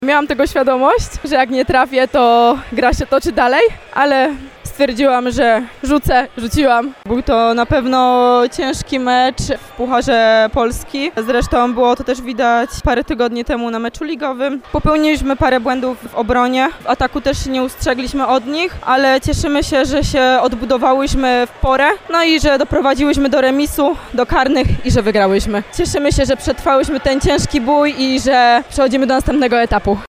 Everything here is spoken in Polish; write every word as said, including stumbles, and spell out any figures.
Miałam tego świadomość, że jak nie trafię, to gra się toczy dalej, ale stwierdziłam, że rzucę, rzuciłam. Był to na pewno ciężki mecz w Pucharze Polski. Zresztą było to też widać parę tygodni temu na meczu ligowym. Popełniliśmy parę błędów w obronie, w ataku też się nie ustrzegliśmy od nich, ale cieszymy się, że się odbudowałyśmy w porę, no i że doprowadziłyśmy do remisu, do karnych i że wygrałyśmy. Cieszymy się, że przetrwałyśmy ten ciężki bój i że przechodzimy do następnego etapu.